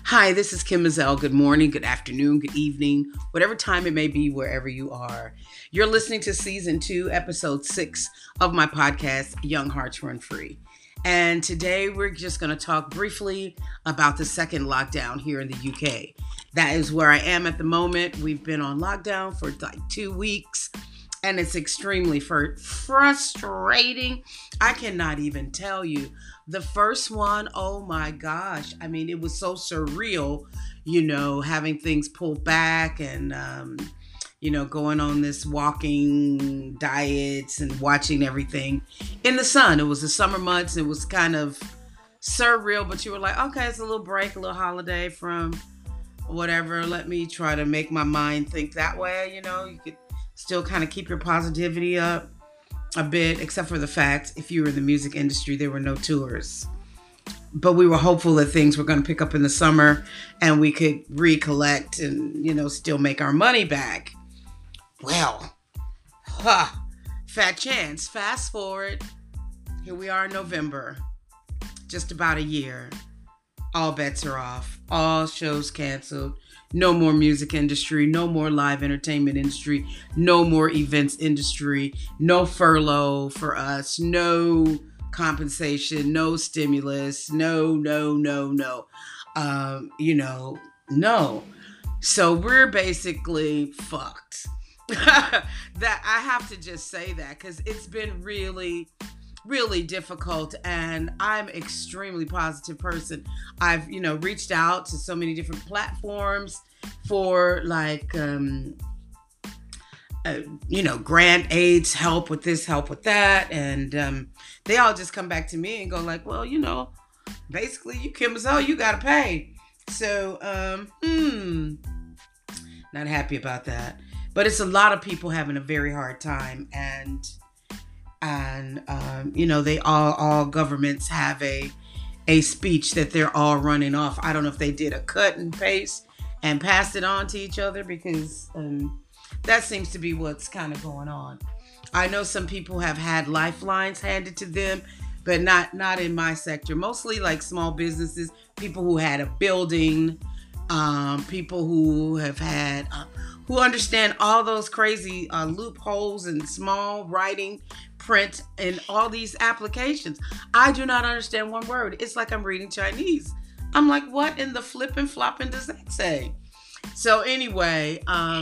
Hi, this is Kim Mazel. Good morning, good afternoon, good evening, whatever time it may be, wherever you are. You're listening to Season 2, Episode 6 of my podcast, Young Hearts Run Free. And today we're just going to talk briefly about the second lockdown here in the UK. That is where I am at the moment. We've been on lockdown for like 2 weeks. And it's extremely frustrating. I cannot even tell you. The first one, oh my gosh. I mean, it was so surreal, having things pulled back and, going on this walking diets and watching everything in the sun. It was the summer months. It was kind of surreal, but you were like, okay, it's a little break, a little holiday from whatever. Let me try to make my mind think that way. You could still kind of keep your positivity up a bit, except for the fact if you were in the music industry, there were no tours. But we were hopeful that things were going to pick up in the summer and we could recollect and, still make our money back. Well, fat chance. Fast forward. Here we are in November. Just about a year. All bets are off. All shows canceled. No more music industry, no more live entertainment industry, no more events industry, no furlough for us, no compensation, no stimulus, no. No. So we're basically fucked. That I have to just say that because it's been really difficult, and I'm an extremely positive person. I've, reached out to so many different platforms for grant aids, help with this, help with that. And they all just come back to me and go like, well, basically you Kim Mazel, you got to pay. So, not happy about that, but it's a lot of people having a very hard time. And they all governments have a speech that they're all running off. I don't know if they did a cut and paste and passed it on to each other, because that seems to be what's kind of going on. I know some people have had lifelines handed to them, but not in my sector. Mostly like small businesses, people who had a building, people who have had who understand all those crazy loopholes and small writing, print, and all these applications. I do not understand one word. It's like I'm reading Chinese. I'm like, what in the flippin' floppin' does that say? So anyway,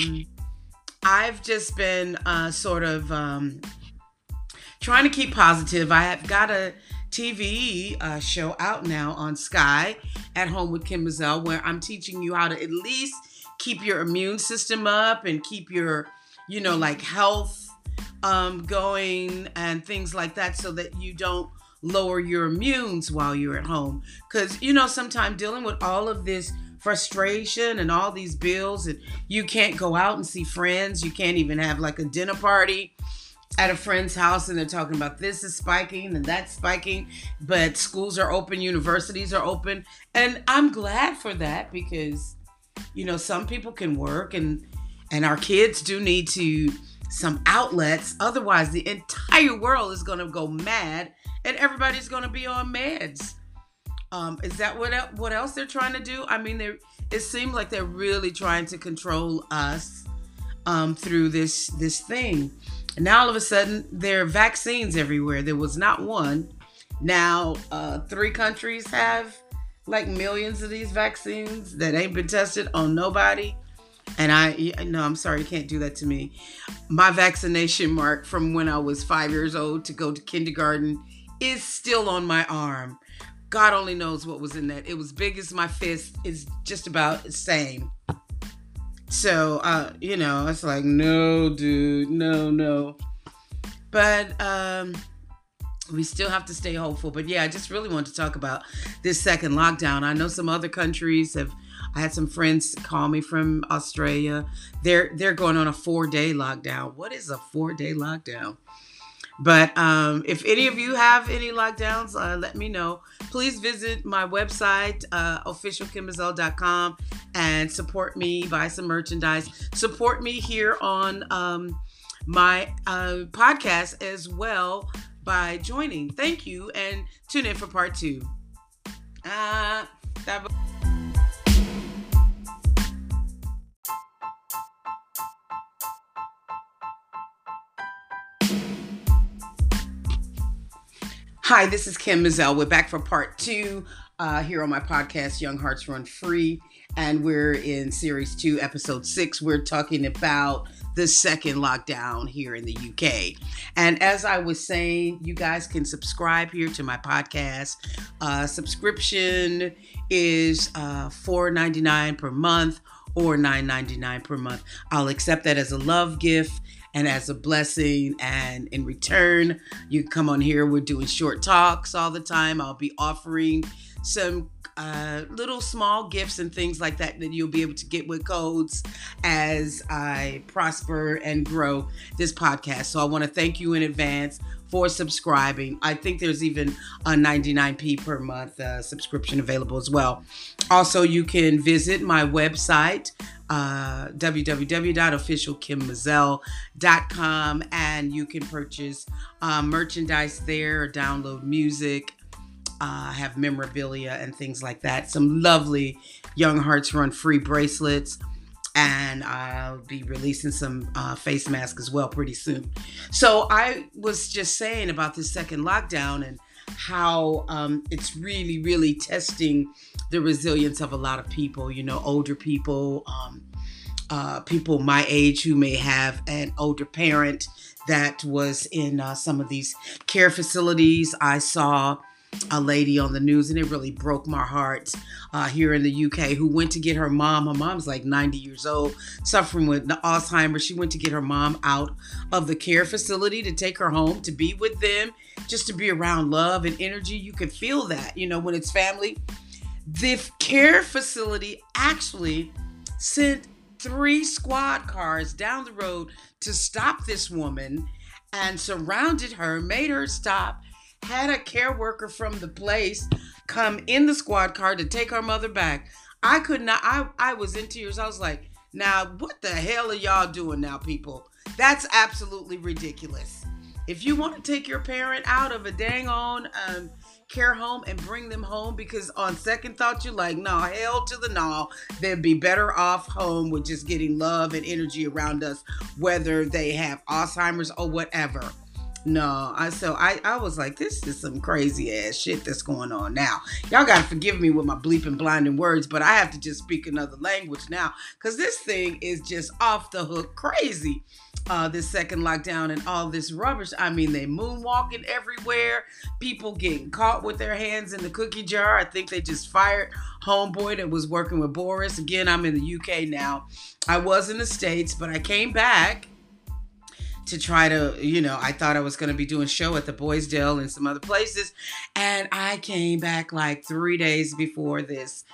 I've just been trying to keep positive. I have got a TV show out now on Sky, At Home with Kim Mazel, where I'm teaching you how to at least keep your immune system up and keep your, health going and things like that, so that you don't lower your immunes while you're at home. Because, sometimes dealing with all of this frustration and all these bills, and you can't go out and see friends. You can't even have like a dinner party at a friend's house, and they're talking about this is spiking and that's spiking, but schools are open, universities are open. And I'm glad for that, because some people can work, and our kids do need some outlets. Otherwise, the entire world is going to go mad, and everybody's going to be on meds. Is that what else they're trying to do? I mean, it seems like they're really trying to control us through this thing. And now all of a sudden, there are vaccines everywhere. There was not one. Now, 3 countries have like millions of these vaccines that ain't been tested on nobody. And I'm sorry, you can't do that to me. My vaccination mark from when I was 5 years old to go to kindergarten is still on my arm. God only knows what was in that. It was big as my fist. It's just about the same. So, it's like, no, dude, no. But we still have to stay hopeful. But yeah, I just really want to talk about this second lockdown. I know some other countries I had some friends call me from Australia. They're going on a 4-day lockdown. What is a 4-day lockdown? But if any of you have any lockdowns, let me know. Please visit my website, officialkimmazel.com, and support me, buy some merchandise. Support me here on my podcast as well by joining. Thank you, and tune in for part 2. Hi, this is Kim Mizelle. We're back for part two here on my podcast, Young Hearts Run Free. And we're in series 2, episode 6. We're talking about the second lockdown here in the UK. And as I was saying, you guys can subscribe here to my podcast. Subscription is $4.99 per month or $9.99 per month. I'll accept that as a love gift and as a blessing. And in return, you can come on here. We're doing short talks all the time. I'll be offering some little small gifts and things like that you'll be able to get with codes as I prosper and grow this podcast. So I want to thank you in advance for subscribing. I think there's even a 99p per month subscription available as well. Also, you can visit my website, www.officialkimmizelle.com, and you can purchase merchandise there or download music. Have memorabilia and things like that. Some lovely Young Hearts Run Free bracelets. And I'll be releasing some face masks as well pretty soon. So I was just saying about this second lockdown and how it's really, really testing the resilience of a lot of people, older people, people my age who may have an older parent that was in some of these care facilities. I saw a lady on the news, and it really broke my heart here in the UK, who went to get her mom. Her mom's like 90 years old, suffering with Alzheimer's. She went to get her mom out of the care facility to take her home to be with them, just to be around love and energy. You can feel that, when it's family. The care facility actually sent 3 squad cars down the road to stop this woman and surrounded her, made her stop, had a care worker from the place come in the squad car to take her mother back. I could not, I was in tears. I was like, now, what the hell are y'all doing now, people? That's absolutely ridiculous. If you want to take your parent out of a dang on care home and bring them home, because on second thought, you're like, no, hell to the no. They'd be better off home with just getting love and energy around us, whether they have Alzheimer's or whatever. No, I was like, this is some crazy ass shit that's going on now. Y'all gotta forgive me with my bleeping blinding words, but I have to just speak another language now, because this thing is just off the hook crazy. This second lockdown and all this rubbish. I mean, they moonwalking everywhere. People getting caught with their hands in the cookie jar. I think they just fired homeboy that was working with Boris. Again, I'm in the UK now. I was in the States, but I came back to try to, I thought I was going to be doing a show at the Boysdale and some other places. And I came back like 3 days before this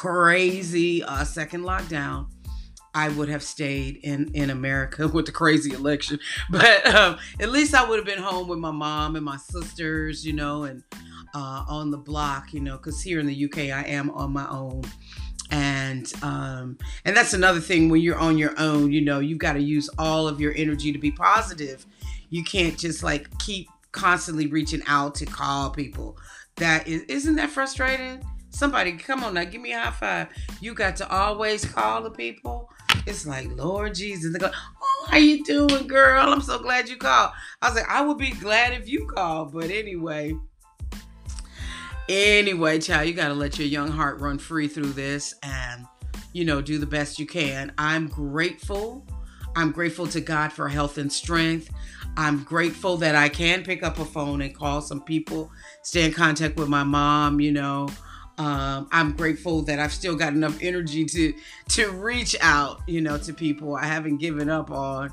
crazy second lockdown. I would have stayed in America with the crazy election. But at least I would have been home with my mom and my sisters, and on the block, because here in the UK, I am on my own. And that's another thing. When you're on your own, you've got to use all of your energy to be positive. You can't just keep constantly reaching out to call people. Isn't that frustrating? Somebody come on now, give me a high five. You got to always call the people. It's like, Lord Jesus. They go, oh, how you doing, girl? I'm so glad you called. I was like, I would be glad if you called. But anyway, child, you got to let your young heart run free through this and, do the best you can. I'm grateful. I'm grateful to God for health and strength. I'm grateful that I can pick up a phone and call some people, stay in contact with my mom, I'm grateful that I've still got enough energy to reach out, to people. I haven't given up on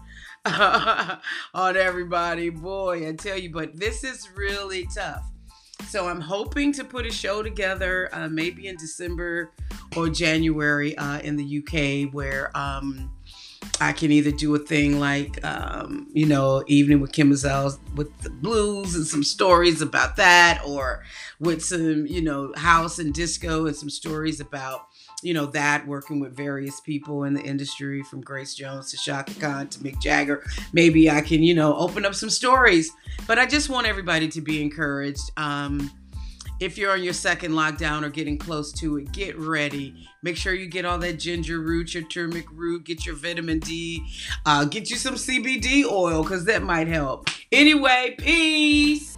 everybody. Boy, I tell you, but this is really tough. So I'm hoping to put a show together maybe in December or January in the UK where I can either do a thing like, Evening with Kim Mizelle with the blues and some stories about that, or with some, house and disco and some stories about, that, working with various people in the industry from Grace Jones to Shaka Khan to Mick Jagger. Maybe I can, open up some stories. But I just want everybody to be encouraged. If you're on your second lockdown or getting close to it, get ready. Make sure you get all that ginger root, your turmeric root, get your vitamin D, get you some CBD oil because that might help. Anyway, peace.